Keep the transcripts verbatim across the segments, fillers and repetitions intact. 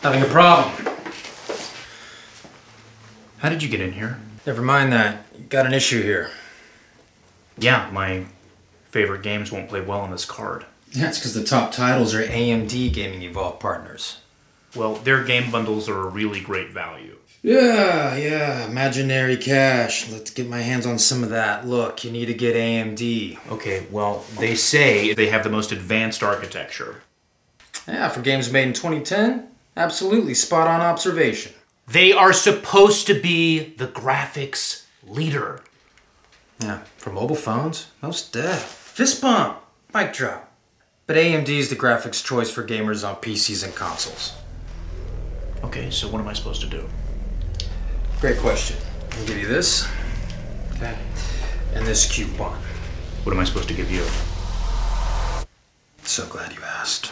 Having a problem. How did you get in here? Never mind that. Got an issue here. Yeah, my favorite games won't play well on this card. Yeah, it's because the top titles are A M D Gaming Evolved partners. Well, their game bundles are a really great value. Yeah, yeah, imaginary cash. Let's get my hands on some of that. Look, you need to get A M D. Okay, well, they say they have the most advanced architecture. Yeah, for games made in twenty ten, absolutely spot on observation. They are supposed to be the graphics leader. Yeah, for mobile phones, most deaf. Fist bump, mic drop. But A M D is the graphics choice for gamers on P Cs and consoles. Okay, so what am I supposed to do? Great question. I'll give you this. Okay. And this coupon. What am I supposed to give you? So glad you asked.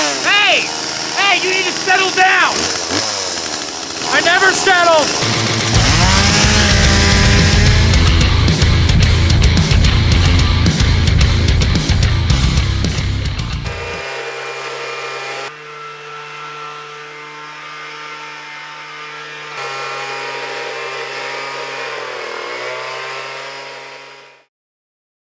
Settle down! I never settle!